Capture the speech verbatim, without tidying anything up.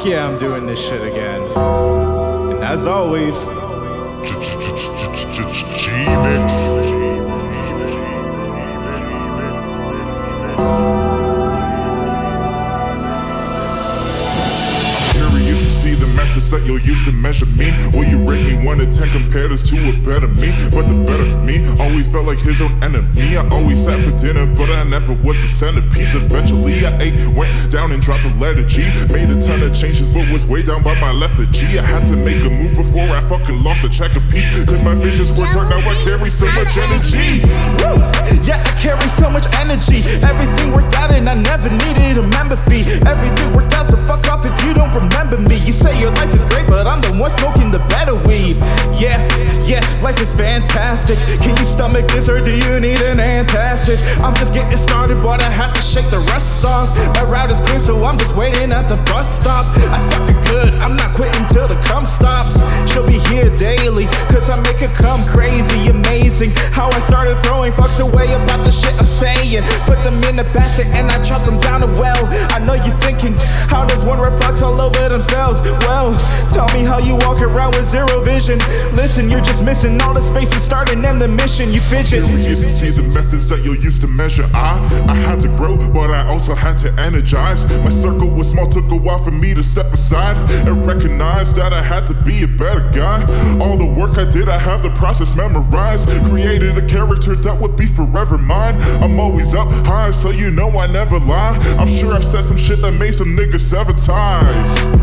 Fuck yeah, I'm doing this shit again. And as always, G-Mix. Methods that you'll use to measure me. Will you rate me one to ten compared us to a better me? But the better me always felt like his own enemy. I always sat for dinner, but I never was a centerpiece. Eventually I ate, went down and dropped the letter G. Made a ton of changes, but was way down by my lethargy. I had to make a move before I fucking lost a check a piece. Cause my visions were dark, now I carry so much energy. Woo! Yeah, I carry so much energy. Everything worked out and I never needed a member fee. Everything worked out, so fuck off if you don't remember me. You say your life is great, but I'm the one smoking the better weed. Yeah, yeah, life is fantastic. Can you stomach this or do you need an antacid? I'm just getting started, but I have to shake the rust off. My route is clear, so I'm just waiting at the bus stop. I fuck it good, I'm not quitting till the cum stops. She'll be here daily, cause I make her come crazy. Amazing how I started throwing fucks away about the shit I'm saying. Put them in a basket and I chop them down a well. I know you're thinking, how does one reflect all over themselves? Well, tell me how you walk around with zero vision. Listen, you're just missing all the space and starting and the mission. You fidget. Curious to see the methods that you'll use to measure. I, I had to grow, but I also had to energize. My circle was small, took a while for me to step aside and recognize that I had to be a better guy. All the work I did, I have the process memorized. Created a character that would be forever mine. I'm always up high, so you know I never lie. I'm sure I've said some shit that made some niggas sever ties.